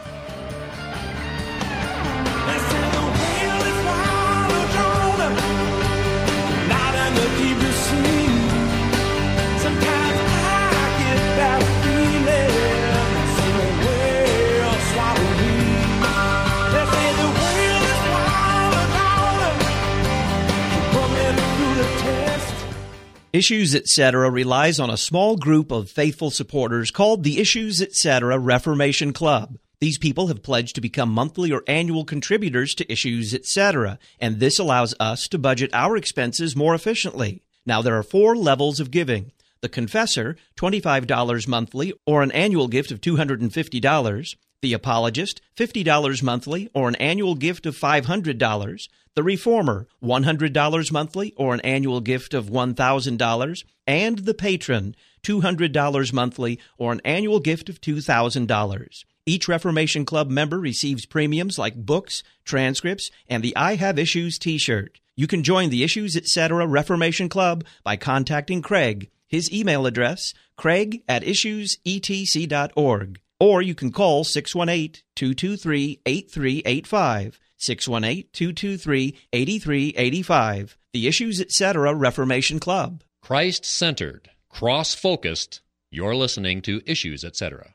Issues Etc. relies on a small group of faithful supporters called the Issues Etc. Reformation Club. These people have pledged to become monthly or annual contributors to Issues Etc., and this allows us to budget our expenses more efficiently. Now, there are four levels of giving. The Confessor, twenty-five dollars monthly or an annual gift of two hundred fifty dollars. The Apologist, fifty dollars monthly or an annual gift of five hundred dollars. The Reformer, one hundred dollars monthly or an annual gift of one thousand dollars. And the Patron, two hundred dollars monthly or an annual gift of two thousand dollars. Each Reformation Club member receives premiums like books, transcripts, and the I Have Issues t-shirt. You can join the Issues Etc. Reformation Club by contacting Craig. His email address, craig at issues e t c dot org. Or you can call six one eight, two two three, eight three eight five. six one eight, two two three, eight three eight five. The Issues Etc. Reformation Club. Christ-centered, cross-focused. You're listening to Issues Etc.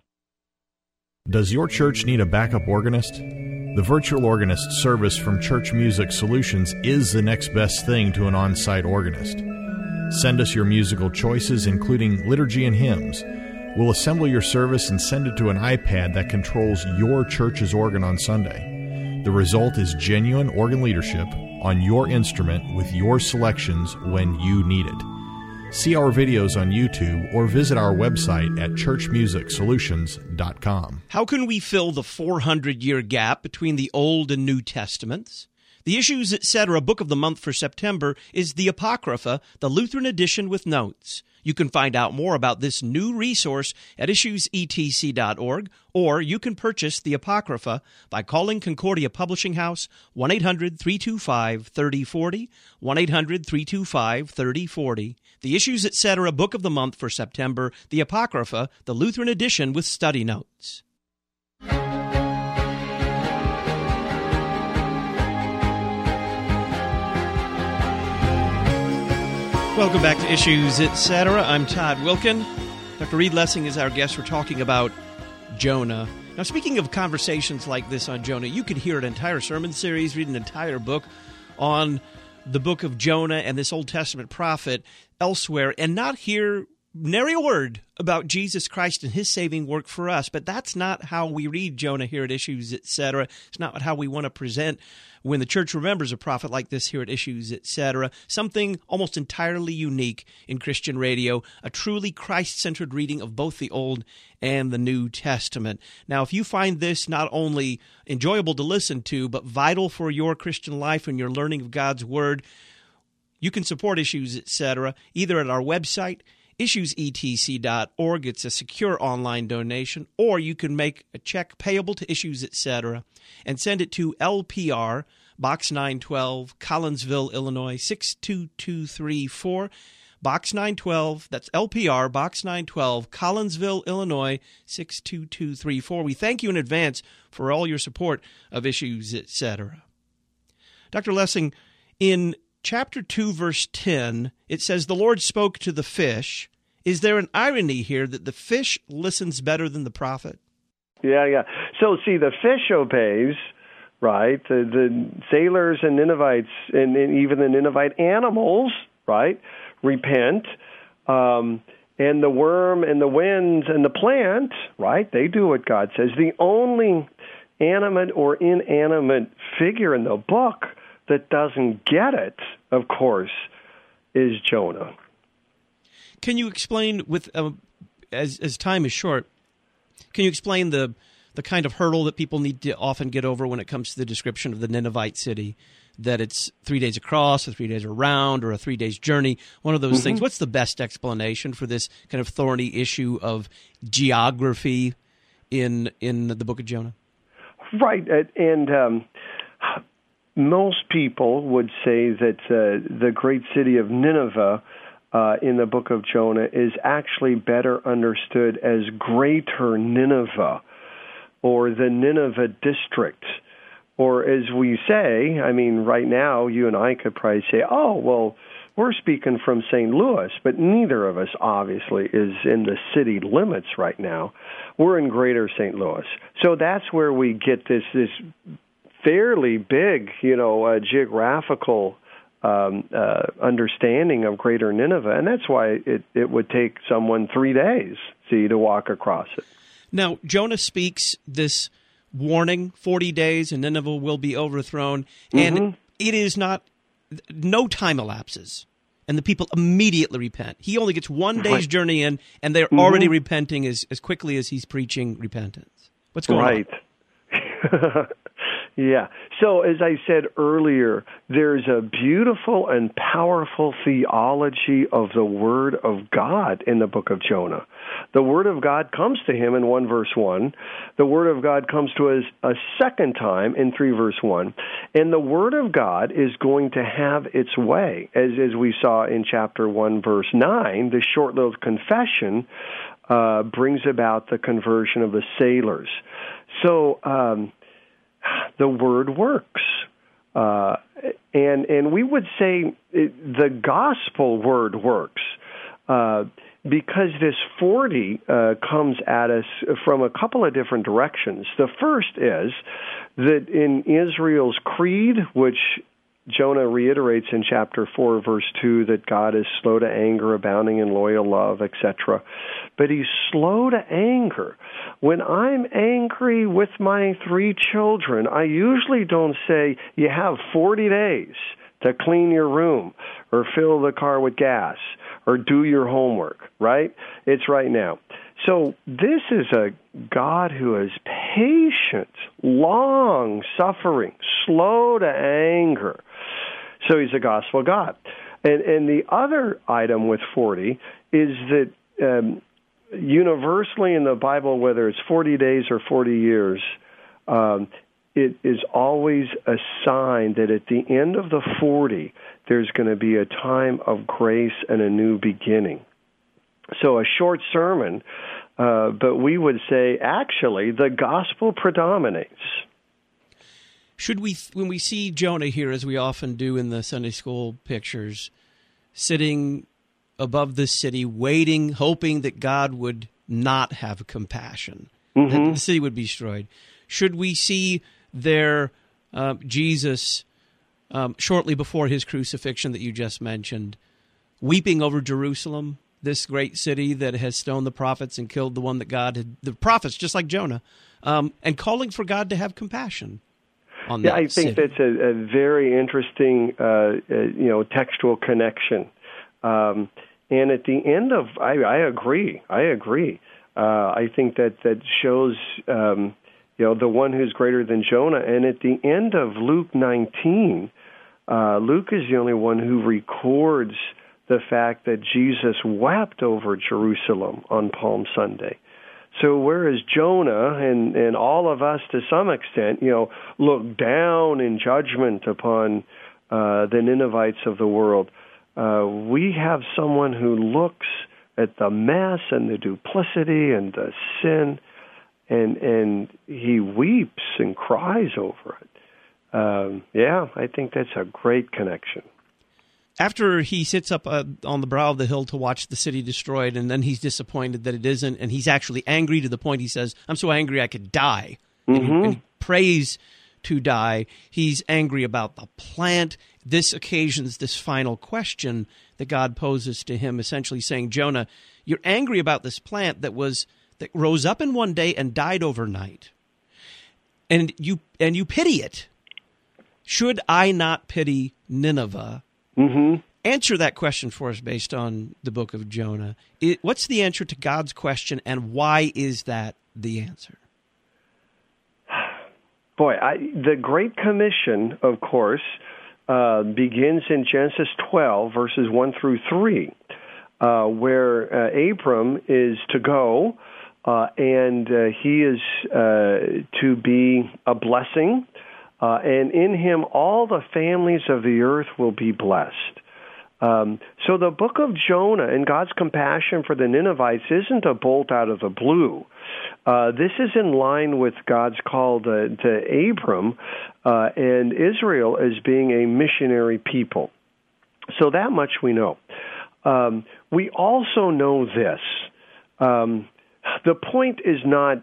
Does your church need a backup organist? The virtual organist service from Church Music Solutions is the next best thing to an on-site organist. Send us your musical choices, including liturgy and hymns. We'll assemble your service and send it to an iPad that controls your church's organ on Sunday. The result is genuine organ leadership on your instrument with your selections when you need it. See our videos on YouTube or visit our website at church music solutions dot com. How can we fill the four hundred year gap between the Old and New Testaments? The Issues Etc. Book of the Month for September is the Apocrypha, the Lutheran edition with notes. You can find out more about this new resource at issues e t c dot org, or you can purchase the Apocrypha by calling Concordia Publishing House one eight hundred, three two five, three oh four oh, one eight hundred, three two five, three oh four oh. The Issues Etc. Book of the Month for September, the Apocrypha, the Lutheran edition with study notes. Welcome back to Issues, et cetera. I'm Todd Wilkin. Doctor Reed Lessing is our guest. We're talking about Jonah. Now, speaking of conversations like this on Jonah, you could hear an entire sermon series, read an entire book on the book of Jonah and this Old Testament prophet elsewhere, and not hear nary a word about Jesus Christ and his saving work for us. But that's not how we read Jonah here at Issues, et cetera. It's not how we want to present when the church remembers a prophet like this here at Issues, et cetera. Something almost entirely unique in Christian radio, a truly Christ-centered reading of both the Old and the New Testament. Now, if you find this not only enjoyable to listen to, but vital for your Christian life and your learning of God's Word, you can support Issues, et cetera, either at our website, issues e t c dot org. It's a secure online donation, or you can make a check payable to Issues, et cetera, and send it to L P R, Box nine twelve, Collinsville, Illinois, six two two three four. Box nine twelve, that's L P R, Box nine twelve, Collinsville, Illinois, six two two three four. We thank you in advance for all your support of Issues, et cetera. Doctor Lessing, in chapter two, verse ten, it says, "The Lord spoke to the fish." Is there an irony here that the fish listens better than the prophet? Yeah, yeah. So, see, the fish obeys, right? The, the sailors and Ninevites, and, and even the Ninevite animals, right, repent. Um, and the worm and the winds and the plant, right, they do what God says. The only animate or inanimate figure in the book that doesn't get it, of course, is Jonah. Can you explain, with uh, as as time is short, can you explain the the kind of hurdle that people need to often get over when it comes to the description of the Ninevite city, that it's three days across, or three days around, or a three days journey, one of those mm-hmm. things? What's the best explanation for this kind of thorny issue of geography in in the book of Jonah? Right, and um, most people would say that uh, the great city of Nineveh uh, in the book of Jonah is actually better understood as Greater Nineveh, or the Nineveh district. Or as we say, I mean, right now, you and I could probably say, oh, well, we're speaking from Saint Louis, but neither of us, obviously, is in the city limits right now. We're in Greater Saint Louis. So that's where we get this this fairly big, you know, uh, geographical um, uh, understanding of Greater Nineveh, and that's why it, it would take someone three days, see, to walk across it. Now, Jonah speaks this warning, forty days and Nineveh will be overthrown, and mm-hmm. it is not, no time elapses, and the people immediately repent. He only gets one day's right. journey in, and they're mm-hmm. already repenting as, as quickly as he's preaching repentance. What's going right. on? Right. Yeah. So as I said earlier, there's a beautiful and powerful theology of the Word of God in the book of Jonah. The Word of God comes to him in one verse one. The Word of God comes to us a second time in three verse one. And the Word of God is going to have its way, as, as we saw in chapter one verse nine, the short-lived confession uh, brings about the conversion of the sailors. So, um, the Word works. Uh, and and we would say it, the gospel word works uh, because this forty uh, comes at us from a couple of different directions. The first is that in Israel's creed, which Jonah reiterates in chapter four, verse two, that God is slow to anger, abounding in loyal love, et cetera. But he's slow to anger. When I'm angry with my three children, I usually don't say, you have forty days to clean your room, or fill the car with gas, or do your homework, right? It's right now. So this is a God who is patient, long-suffering, slow to anger. So he's a gospel God. And, and the other item with forty is that um, universally in the Bible, whether it's forty days or forty years, um, it is always a sign that at the end of the forty, there's going to be a time of grace and a new beginning. So a short sermon, uh, but we would say, actually, the gospel predominates. Should we, when we see Jonah here, as we often do in the Sunday school pictures, sitting above this city, waiting, hoping that God would not have compassion, mm-hmm. that the city would be destroyed. Should we see there uh, Jesus um, shortly before his crucifixion that you just mentioned, weeping over Jerusalem, this great city that has stoned the prophets and killed the one that God had, the prophets, just like Jonah, um, and calling for God to have compassion on yeah, that I think city. that's a, a very interesting, uh, uh, you know, textual connection. Um, and at the end of, I, I agree, I agree. Uh, I think that that shows, um, you know, the one who's greater than Jonah. And at the end of Luke nineteen, uh, Luke is the only one who records the fact that Jesus wept over Jerusalem on Palm Sunday. So whereas Jonah and, and all of us to some extent, you know, look down in judgment upon uh, the Ninevites of the world, uh, we have someone who looks at the mess and the duplicity and the sin, and and he weeps and cries over it. Um, yeah, I think that's a great connection. After he sits up uh, on the brow of the hill to watch the city destroyed, and then he's disappointed that it isn't, and he's actually angry to the point he says, I'm so angry I could die. Mm-hmm. And, he, and he prays to die. He's angry about the plant. This occasions this final question that God poses to him, essentially saying, Jonah, you're angry about this plant that was that rose up in one day and died overnight. And you and you pity it. Should I not pity Nineveh? Mm-hmm. Answer that question for us based on the book of Jonah. It, what's the answer to God's question, and why is that the answer? Boy, I, the Great Commission, of course, uh, begins in Genesis twelve, verses one through three, uh, where uh, Abram is to go, uh, and uh, he is uh, to be a blessing. Uh, and in him, all the families of the earth will be blessed. Um, so the book of Jonah and God's compassion for the Ninevites isn't a bolt out of the blue. Uh, this is in line with God's call to, to Abram uh, and Israel as being a missionary people. So that much we know. Um, we also know this. Um, the point is not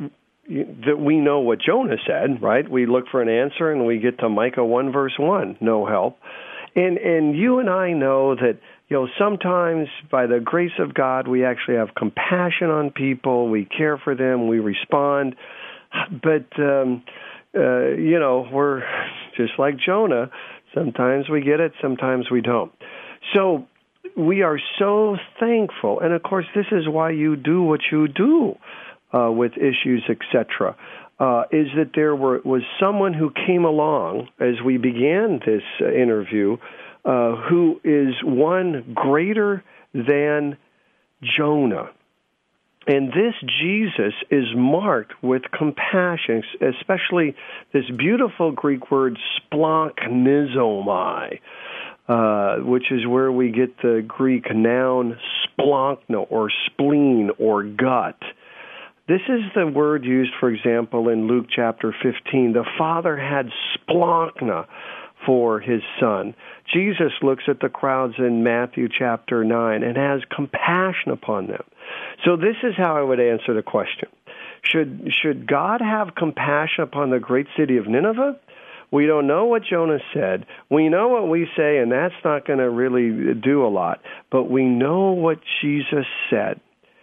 that we know what Jonah said, right? We look for an answer and we get to Micah one verse one, no help. And and you and I know that, you know, sometimes by the grace of God we actually have compassion on people, we care for them, we respond. But, um, uh, you know, we're just like Jonah. Sometimes we get it, sometimes we don't. So we are so thankful. And, of course, this is why you do what you do. Uh, with issues, et cetera, uh, is that there were, was someone who came along as we began this uh, interview uh, who is one greater than Jonah. And this Jesus is marked with compassion, especially this beautiful Greek word splanchnizomai, uh, which is where we get the Greek noun splanchna or spleen or gut. This is the word used, for example, in Luke chapter fifteen. The Father had splanchna for his Son. Jesus looks at the crowds in Matthew chapter nine and has compassion upon them. So this is how I would answer the question. Should, should God have compassion upon the great city of Nineveh? We don't know what Jonah said. We know what we say, and that's not going to really do a lot. But we know what Jesus said.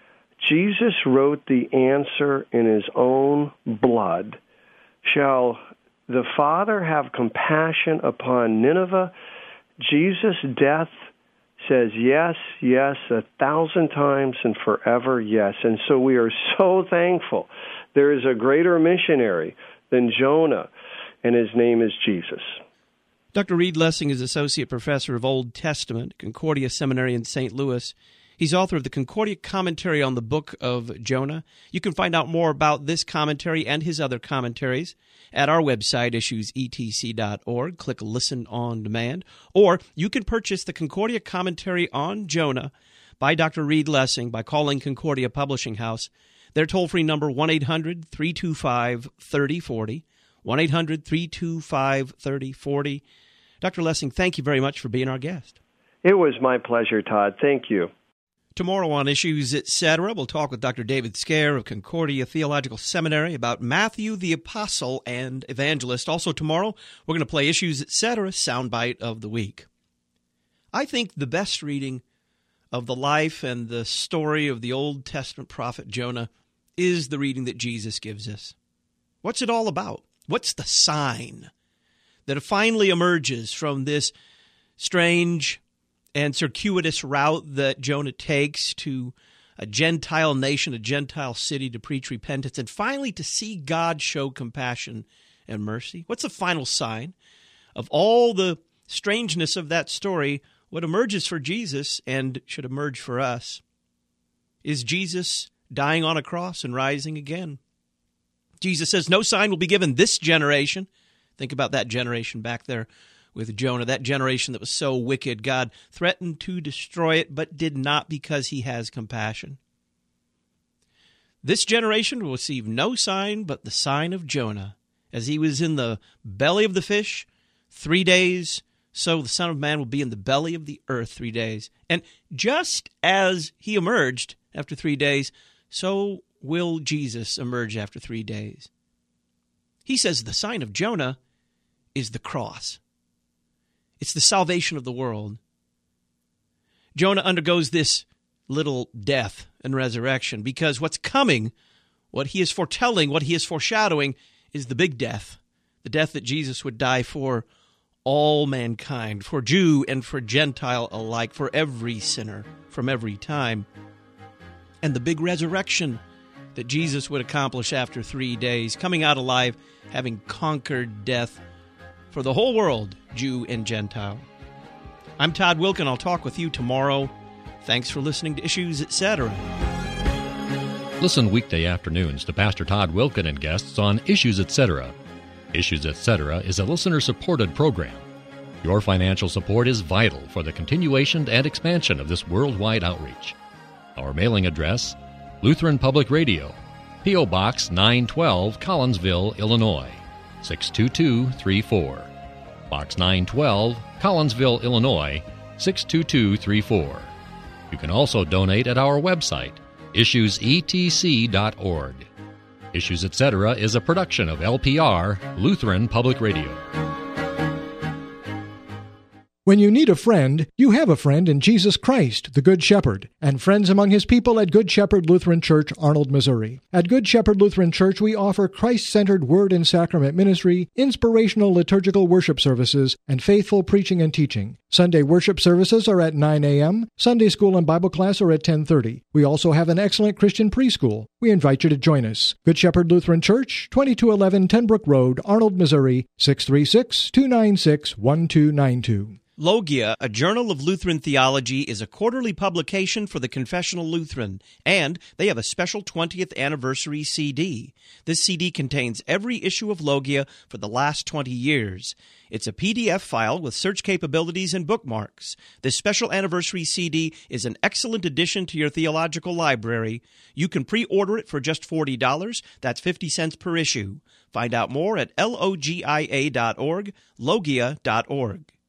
Jesus wrote the answer in his own blood. Shall the Father have compassion upon Nineveh? Jesus' death says yes, yes, a thousand times and forever yes. And so we are so thankful. There is a greater missionary than Jonah, and his name is Jesus. Doctor Reed Lessing is Associate Professor of Old Testament, Concordia Seminary in Saint Louis. He's author of the Concordia Commentary on the Book of Jonah. You can find out more about this commentary and his other commentaries at our website, issues e t c dot org. Click Listen on Demand. Or you can purchase the Concordia Commentary on Jonah by Doctor Reed Lessing by calling Concordia Publishing House. Their toll-free number, one eight hundred three two five three oh four oh, one eight hundred three two five three oh four oh. Doctor Lessing, thank you very much for being our guest. It was my pleasure, Todd. Thank you. Tomorrow on Issues Etc., we'll talk with Doctor David Scare of Concordia Theological Seminary about Matthew the Apostle and Evangelist. Also tomorrow, we're going to play Issues Etc., Soundbite of the Week. I think the best reading of the life and the story of the Old Testament prophet Jonah is the reading that Jesus gives us. What's it all about? What's the sign that finally emerges from this strange and circuitous route that Jonah takes to a Gentile nation, a Gentile city, to preach repentance, and finally to see God show compassion and mercy? What's the final sign of all the strangeness of that story? What emerges for Jesus and should emerge for us is Jesus dying on a cross and rising again. Jesus says, no sign will be given this generation. Think about that generation back there with Jonah, that generation that was so wicked. God threatened to destroy it, but did not, because he has compassion. This generation will receive no sign but the sign of Jonah. As he was in the belly of the fish three days, so the Son of Man will be in the belly of the earth three days. And just as he emerged after three days, so will Jesus emerge after three days. He says the sign of Jonah is the cross. It's the salvation of the world. Jonah undergoes this little death and resurrection because what's coming, what he is foretelling, what he is foreshadowing, is the big death, the death that Jesus would die for all mankind, for Jew and for Gentile alike, for every sinner from every time. And the big resurrection that Jesus would accomplish after three days, coming out alive, having conquered death for the whole world, Jew and Gentile. I'm Todd Wilken. I'll talk with you tomorrow. Thanks for listening to Issues Etc. Listen weekday afternoons to Pastor Todd Wilken and guests on Issues Etc. Issues Etc. is a listener-supported program. Your financial support is vital for the continuation and expansion of this worldwide outreach. Our mailing address, Lutheran Public Radio, P O. Box nine twelve, Collinsville, Illinois, six two two three four. Box nine twelve, Collinsville, Illinois, six two two three four. You can also donate at our website, issues e t c dot org. Issues Etc. is a production of L P R, Lutheran Public Radio. When you need a friend, you have a friend in Jesus Christ, the Good Shepherd, and friends among his people at Good Shepherd Lutheran Church, Arnold, Missouri. At Good Shepherd Lutheran Church, we offer Christ-centered word and sacrament ministry, inspirational liturgical worship services, and faithful preaching and teaching. Sunday worship services are at nine a.m., Sunday school and Bible class are at ten thirty. We also have an excellent Christian preschool. We invite you to join us. Good Shepherd Lutheran Church, twenty-two eleven Ten Brook Road, Arnold, Missouri, six three six, two nine six, one two nine two. Logia, a journal of Lutheran theology, is a quarterly publication for the Confessional Lutheran, and they have a special twentieth anniversary C D. This C D contains every issue of Logia for the last twenty years. It's a P D F file with search capabilities and bookmarks. This special anniversary C D is an excellent addition to your theological library. You can pre-order it for just forty dollars. That's fifty cents per issue. Find out more at logia dot org, logia dot org.